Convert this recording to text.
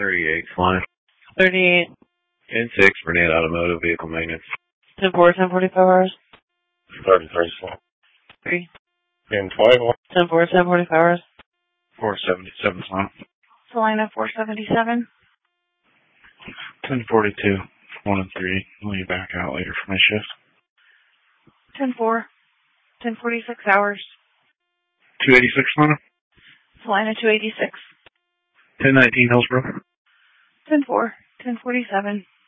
38, flying. 38. 10-6, Burnett Automotive Vehicle Maintenance. 10-4, 10-45 hours. 30-34. 3. 10-12. 10-4, 10-45 hours. 477, flying. Salina, 477. 10-42, 1 and 3. I'll be back out later for my shift. 10-4, 10-46 hours. 286, flying. Salina, 286. 10-19, Hillsborough. 10-4, 10-47.